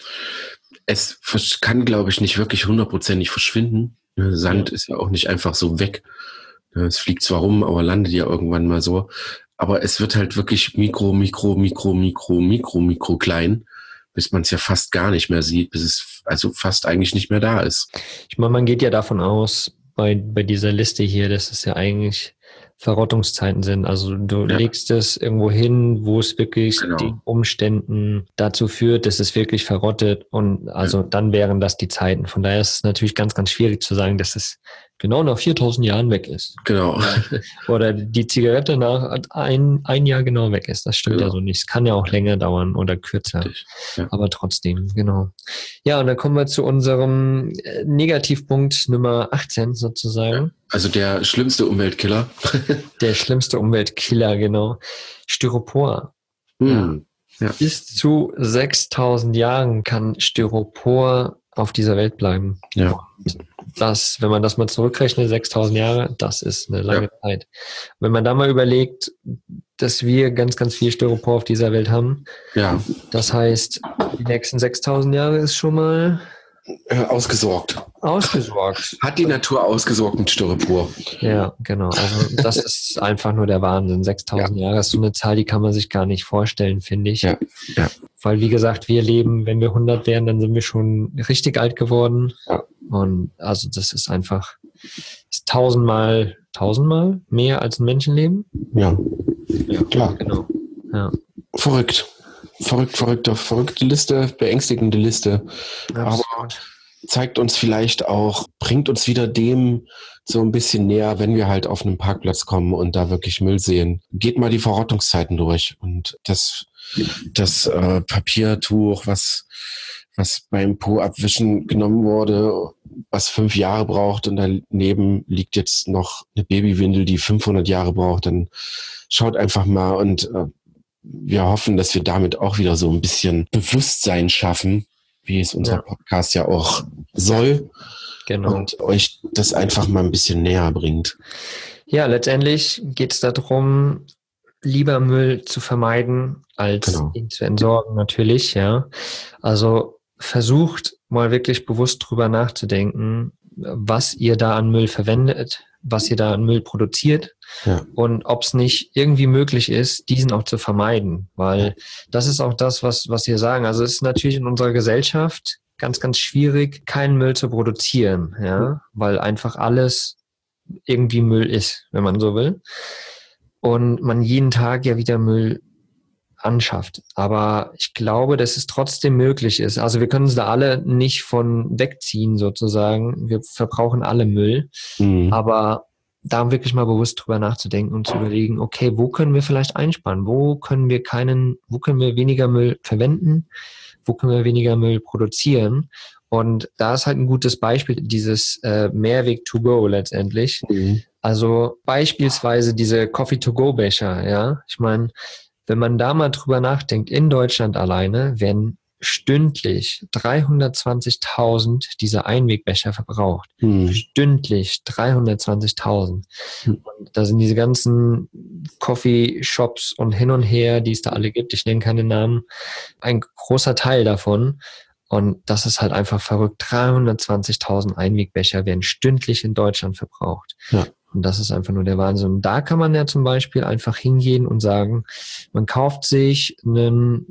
Es kann, glaube ich, nicht wirklich 100%ig verschwinden. Sand ist ja auch nicht einfach so weg. Es fliegt zwar rum, aber landet ja irgendwann mal so. Aber es wird halt wirklich mikro klein, bis man es ja fast gar nicht mehr sieht, bis es also fast eigentlich nicht mehr da ist. Ich meine, man geht ja davon aus, bei dieser Liste hier, dass es ja eigentlich Verrottungszeiten sind. Also du legst es irgendwo hin, wo es wirklich den Umständen dazu führt, dass es wirklich verrottet und also dann wären das die Zeiten. Von daher ist es natürlich ganz, ganz schwierig zu sagen, dass es genau nach 4000 Jahren weg ist. Genau. Oder die Zigarette nach ein Jahr genau weg ist. Das stimmt ja so nicht. Es kann ja auch länger dauern oder kürzer. Ja. Aber trotzdem, genau. Ja, und dann kommen wir zu unserem Negativpunkt Nummer 18 sozusagen. Ja. Also der schlimmste Umweltkiller. Der schlimmste Umweltkiller, genau. Styropor. Ja. Bis zu 6000 Jahren kann Styropor auf dieser Welt bleiben. Ja. Das, wenn man das mal zurückrechnet, 6000 Jahre, das ist eine lange Zeit. Wenn man da mal überlegt, dass wir ganz, ganz viel Styropor auf dieser Welt haben, das heißt, die nächsten 6000 Jahre ist schon mal ausgesorgt. Hat die Natur ausgesorgt mit Styropor. Ja, genau. Also das ist einfach nur der Wahnsinn. 6000 Jahre ist so eine Zahl, die kann man sich gar nicht vorstellen, finde ich. Ja. Weil, wie gesagt, wir leben, wenn wir 100 wären, dann sind wir schon richtig alt geworden. Ja. Und also das ist einfach 1000-mal mehr als ein Menschenleben. Ja, klar. Genau. Ja. Verrückte Liste, beängstigende Liste. Absolut. Aber zeigt uns vielleicht auch, bringt uns wieder dem so ein bisschen näher, wenn wir halt auf einen Parkplatz kommen und da wirklich Müll sehen. Geht mal die Verrottungszeiten durch und das Papiertuch, was beim Po-Abwischen genommen wurde, was 5 Jahre braucht und daneben liegt jetzt noch eine Babywindel, die 500 Jahre braucht, dann schaut einfach mal und wir hoffen, dass wir damit auch wieder so ein bisschen Bewusstsein schaffen, wie es unser Podcast ja auch soll. Genau. Und euch das einfach mal ein bisschen näher bringt. Ja, letztendlich geht es darum, lieber Müll zu vermeiden, als ihn zu entsorgen, natürlich, ja. Also versucht mal wirklich bewusst drüber nachzudenken, was ihr da an Müll verwendet, was ihr da an Müll produziert und ob es nicht irgendwie möglich ist, diesen auch zu vermeiden, weil das ist auch das, was wir sagen. Also es ist natürlich in unserer Gesellschaft ganz, ganz schwierig, keinen Müll zu produzieren, weil einfach alles irgendwie Müll ist, wenn man so will. Und man jeden Tag ja wieder Müll anschafft. Aber ich glaube, dass es trotzdem möglich ist. Also wir können uns da alle nicht von wegziehen sozusagen. Wir verbrauchen alle Müll. Aber da wirklich mal bewusst drüber nachzudenken und zu überlegen, okay, wo können wir vielleicht einsparen? Wo können wir weniger Müll verwenden? Wo können wir weniger Müll produzieren? Und da ist halt ein gutes Beispiel, dieses Mehrweg to go letztendlich. Also beispielsweise diese Coffee-to-go-Becher, ja. Ich meine, wenn man da mal drüber nachdenkt, in Deutschland alleine werden stündlich 320.000 dieser Einwegbecher verbraucht. Stündlich 320.000. Und da sind diese ganzen Coffeeshops und hin und her, die es da alle gibt, ich nenne keine Namen, ein großer Teil davon. Und das ist halt einfach verrückt. 320.000 Einwegbecher werden stündlich in Deutschland verbraucht. Ja. Und das ist einfach nur der Wahnsinn. Und da kann man ja zum Beispiel einfach hingehen und sagen, man kauft sich einen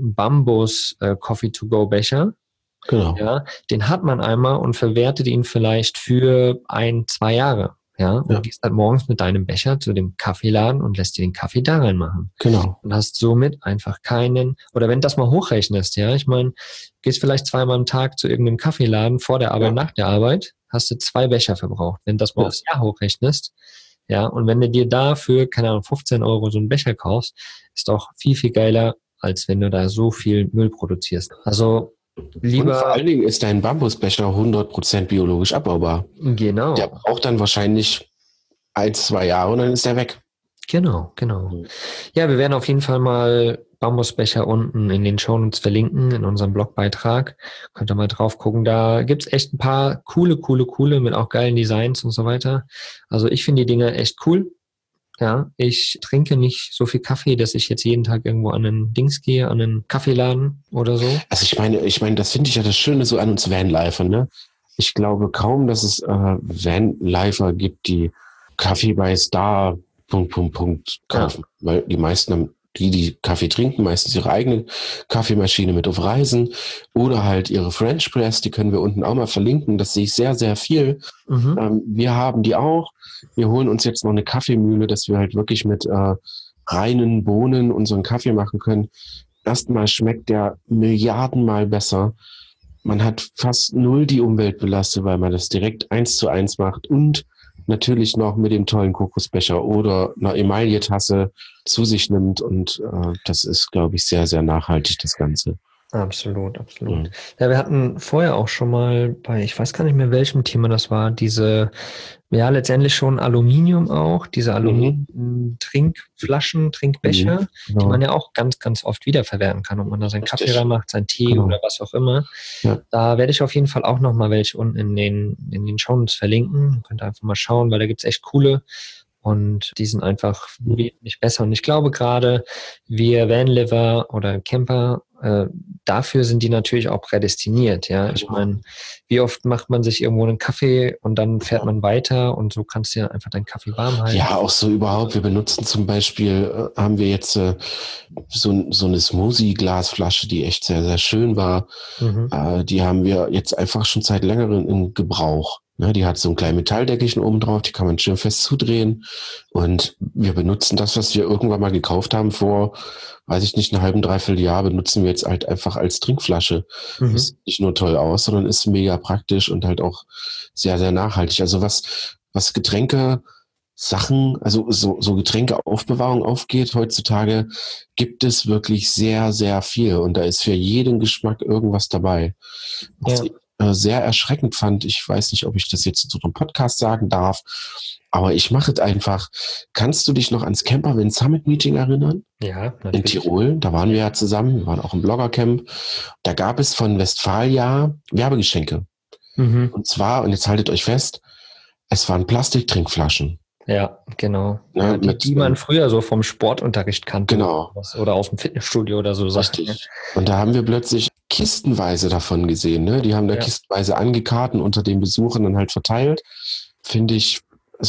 Bambus-Coffee-to-go-Becher. Genau. Ja, den hat man einmal und verwertet ihn vielleicht für 1-2 Jahre. Ja, und gehst halt morgens mit deinem Becher zu dem Kaffeeladen und lässt dir den Kaffee da reinmachen. Genau. Und hast somit einfach oder wenn du das mal hochrechnest, ja, ich meine, gehst vielleicht 2-mal am Tag zu irgendeinem Kaffeeladen vor der Arbeit, nach der Arbeit, hast du 2 Becher verbraucht. Wenn du das mal aufs Jahr hochrechnest, ja, und wenn du dir dafür, keine Ahnung, 15 € so einen Becher kaufst, ist doch viel, viel geiler, als wenn du da so viel Müll produzierst. Also, lieber. Und vor allen Dingen ist dein Bambusbecher 100% biologisch abbaubar. Genau. Der braucht dann wahrscheinlich 1-2 Jahre und dann ist der weg. Genau. Ja, wir werden auf jeden Fall mal Bambusbecher unten in den Shownotes verlinken, in unserem Blogbeitrag. Könnt ihr mal drauf gucken. Da gibt's echt ein paar coole mit auch geilen Designs und so weiter. Also ich finde die Dinger echt cool. Ja, ich trinke nicht so viel Kaffee, dass ich jetzt jeden Tag irgendwo an einen Dings gehe, an einen Kaffeeladen oder so. Also ich meine, das finde ich ja das Schöne so an uns Vanlifern, ne? Ich glaube kaum, dass es Vanlifer gibt, die Kaffee bei Star ... kaufen. Ja. Weil die meisten haben, die Kaffee trinken, meistens ihre eigene Kaffeemaschine mit auf Reisen oder halt ihre French Press, die können wir unten auch mal verlinken. Das sehe ich sehr, sehr viel. Wir haben die auch. Wir holen uns jetzt noch eine Kaffeemühle, dass wir halt wirklich mit reinen Bohnen unseren Kaffee machen können. Erstmal schmeckt der Milliardenmal besser. Man hat fast 0 die Umweltbelastung, weil man das direkt 1:1 macht und natürlich noch mit dem tollen Kokosbecher oder einer Emaille-Tasse zu sich nimmt. Und das ist, glaube ich, sehr, sehr nachhaltig, das Ganze. Absolut. Ja, wir hatten vorher auch schon mal ich weiß gar nicht mehr, welchem Thema das war, letztendlich schon Aluminium auch, diese Trinkflaschen, Trinkbecher, die man ja auch ganz, ganz oft wiederverwerten kann, ob man da seinen Kaffee reinmacht, seinen Tee oder was auch immer. Ja. Da werde ich auf jeden Fall auch nochmal welche unten in den Shownotes verlinken. Könnt ihr einfach mal schauen, weil da gibt's echt coole. Und die sind einfach wesentlich besser. Und ich glaube gerade, wir Vanlifer oder Camper, dafür sind die natürlich auch prädestiniert. Ja, ich meine, wie oft macht man sich irgendwo einen Kaffee und dann fährt man weiter und so kannst du ja einfach deinen Kaffee warm halten. Ja, auch so überhaupt. Wir benutzen zum Beispiel, haben wir jetzt so eine Smoothie-Glasflasche, die echt sehr, sehr schön war. Die haben wir jetzt einfach schon seit längerem im Gebrauch. Ne, die hat so ein kleines Metalldeckelchen oben drauf, die kann man schön fest zudrehen. Und wir benutzen das, was wir irgendwann mal gekauft haben vor, weiß ich nicht, einem halben, dreiviertel Jahr, benutzen wir jetzt halt einfach als Trinkflasche. Das sieht nicht nur toll aus, sondern ist mega praktisch und halt auch sehr, sehr nachhaltig. Also was Getränke-Sachen, also so Getränkeaufbewahrung aufgeht, heutzutage gibt es wirklich sehr, sehr viel. Und da ist für jeden Geschmack irgendwas dabei. Was ich sehr erschreckend fand, ich weiß nicht, ob ich das jetzt in so einem Podcast sagen darf, aber ich mache es einfach. Kannst du dich noch ans Campervan Summit Meeting erinnern? Ja, natürlich. In Tirol, da waren wir ja zusammen, wir waren auch im Bloggercamp. Da gab es von Westfalia Werbegeschenke. Und zwar, und jetzt haltet euch fest, es waren Plastiktrinkflaschen. Ja, genau. Ja, die man früher so vom Sportunterricht kannte. Genau. Oder aus dem Fitnessstudio oder so. Richtig. Und da haben wir plötzlich kistenweise davon gesehen. Ne? Die haben da kistenweise angekarten unter den Besuchern dann halt verteilt. Fand ich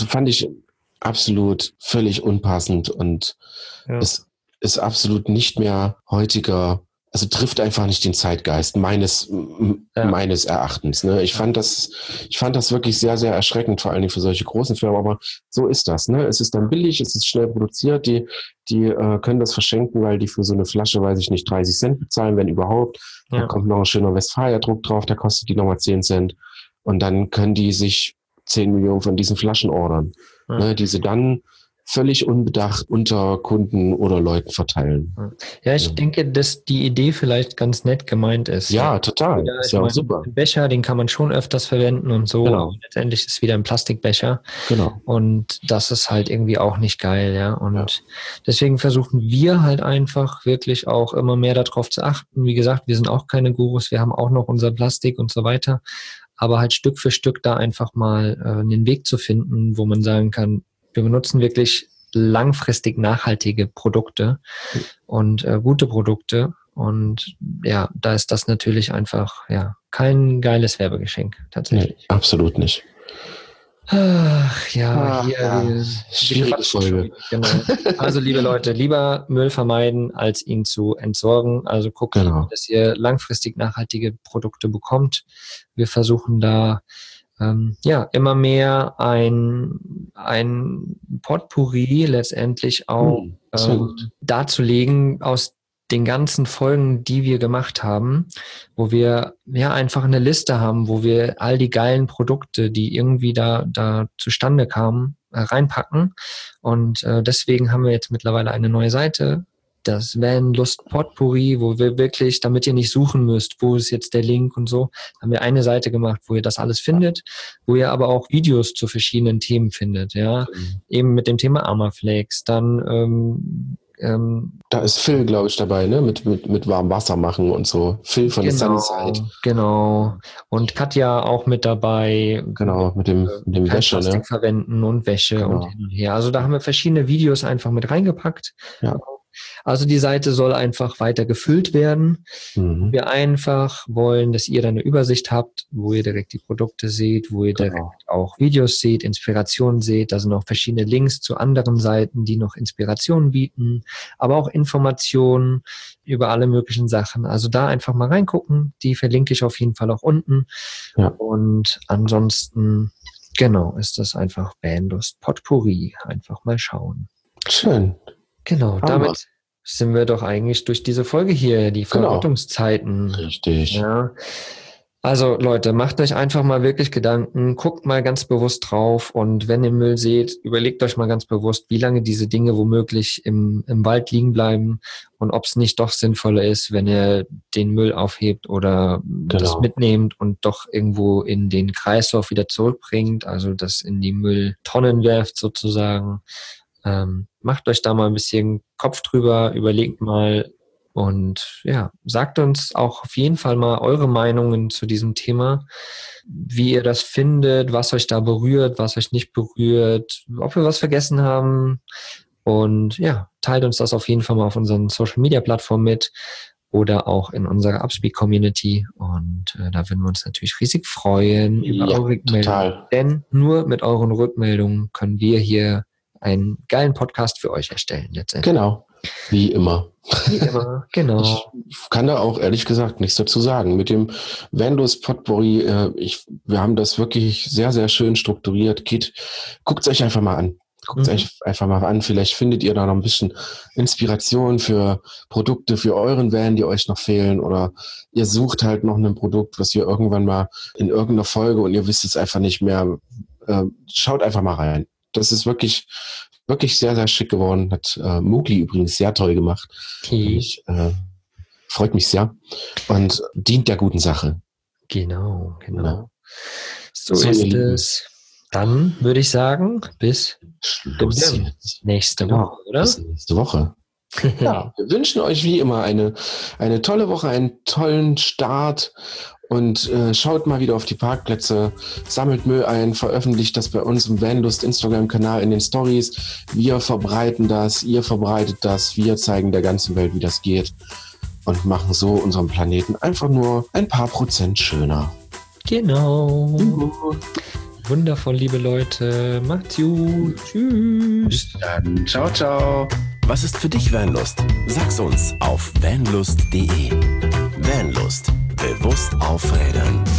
absolut völlig unpassend und es ist absolut nicht mehr heutiger trifft einfach nicht den Zeitgeist meines Erachtens. Ne? Ich fand das wirklich sehr, sehr erschreckend, vor allen Dingen für solche großen Firmen, aber so ist das. Ne? Es ist dann billig, es ist schnell produziert, die können das verschenken, weil die für so eine Flasche, weiß ich nicht, 30 Cent bezahlen, wenn überhaupt. Da kommt noch ein schöner Westfalia-Druck drauf, da kostet die nochmal 10 Cent. Und dann können die sich 10 Millionen von diesen Flaschen ordern, ne? Die sie dann völlig unbedacht unter Kunden oder Leuten verteilen. Ja, ich denke, dass die Idee vielleicht ganz nett gemeint ist. Ja, total. Ja, ist ja auch super. Ein Becher, den kann man schon öfters verwenden und so. Genau. Letztendlich ist es wieder ein Plastikbecher. Genau. Und das ist halt irgendwie auch nicht geil, ja. Und deswegen versuchen wir halt einfach wirklich auch immer mehr darauf zu achten. Wie gesagt, wir sind auch keine Gurus, wir haben auch noch unser Plastik und so weiter. Aber halt Stück für Stück da einfach mal einen Weg zu finden, wo man sagen kann, wir benutzen wirklich langfristig nachhaltige Produkte und gute Produkte. Und ja, da ist das natürlich einfach kein geiles Werbegeschenk tatsächlich. Nee, absolut nicht. Schwierige Folge. Genau. Also liebe Leute, lieber Müll vermeiden, als ihn zu entsorgen. Also guckt, dass ihr langfristig nachhaltige Produkte bekommt. Wir versuchen da immer mehr ein Potpourri letztendlich auch darzulegen aus den ganzen Folgen, die wir gemacht haben, wo wir einfach eine Liste haben, wo wir all die geilen Produkte, die irgendwie da zustande kamen, reinpacken. Und deswegen haben wir jetzt mittlerweile eine neue Seite, das Vanlust Potpourri, wo wir wirklich, damit ihr nicht suchen müsst, wo ist jetzt der Link und so, haben wir eine Seite gemacht, wo ihr das alles findet, wo ihr aber auch Videos zu verschiedenen Themen findet, eben mit dem Thema Amaflex, dann da ist Phil, glaube ich, dabei, ne? Mit warmem Wasser machen und so. Phil von der Sunnyside. Genau. Und Katja auch mit dabei. Genau, mit dem Wäsche, Plastik verwenden und Wäsche und hin und her. Also da haben wir verschiedene Videos einfach mit reingepackt. Ja. Also die Seite soll einfach weiter gefüllt werden. Wir einfach wollen, dass ihr dann eine Übersicht habt, wo ihr direkt die Produkte seht, wo ihr direkt auch Videos seht, Inspirationen seht. Da sind auch verschiedene Links zu anderen Seiten, die noch Inspirationen bieten, aber auch Informationen über alle möglichen Sachen. Also da einfach mal reingucken. Die verlinke ich auf jeden Fall auch unten. Ja. Und ansonsten, ist das einfach Vanlust Potpourri. Einfach mal schauen. Schön. Genau, damit sind wir doch eigentlich durch diese Folge hier, die Verortungszeiten. Richtig. Ja. Also Leute, macht euch einfach mal wirklich Gedanken, guckt mal ganz bewusst drauf und wenn ihr Müll seht, überlegt euch mal ganz bewusst, wie lange diese Dinge womöglich im Wald liegen bleiben und ob es nicht doch sinnvoller ist, wenn ihr den Müll aufhebt oder das mitnehmt und doch irgendwo in den Kreislauf wieder zurückbringt, also das in die Mülltonnen werft sozusagen. Macht euch da mal ein bisschen Kopf drüber, überlegt mal und sagt uns auch auf jeden Fall mal eure Meinungen zu diesem Thema, wie ihr das findet, was euch da berührt, was euch nicht berührt, ob wir was vergessen haben und teilt uns das auf jeden Fall mal auf unseren Social-Media-Plattformen mit oder auch in unserer Upspeak-Community und da würden wir uns natürlich riesig freuen über eure Rückmeldungen, denn nur mit euren Rückmeldungen können wir hier einen geilen Podcast für euch erstellen letztendlich. Genau, wie immer. Genau. Ich kann da auch ehrlich gesagt nichts dazu sagen. Mit dem Vanlust Potpourri, wir haben das wirklich sehr, sehr schön strukturiert. Guckt es euch einfach mal an. Vielleicht findet ihr da noch ein bisschen Inspiration für Produkte für euren Van, die euch noch fehlen, oder ihr sucht halt noch ein Produkt, was ihr irgendwann mal in irgendeiner Folge und ihr wisst es einfach nicht mehr. Schaut einfach mal rein. Das ist wirklich, wirklich sehr, sehr schick geworden. Hat Mugli übrigens sehr toll gemacht. Freut mich sehr. Und dient der guten Sache. Genau. So ist es. Dann würde ich sagen, bis nächste Woche, oder? Bis nächste Woche. Wir wünschen euch wie immer eine tolle Woche, einen tollen Start. Und schaut mal wieder auf die Parkplätze, sammelt Müll ein, veröffentlicht das bei uns im Vanlust Instagram-Kanal in den Stories. Wir verbreiten das, ihr verbreitet das, wir zeigen der ganzen Welt, wie das geht und machen so unseren Planeten einfach nur ein paar Prozent schöner. Genau. Wundervoll, liebe Leute. Macht's gut. Tschüss. Bis dann. Ciao, ciao. Was ist für dich Vanlust? Sag's uns auf vanlust.de. Vanlust. Bewusst aufrädern.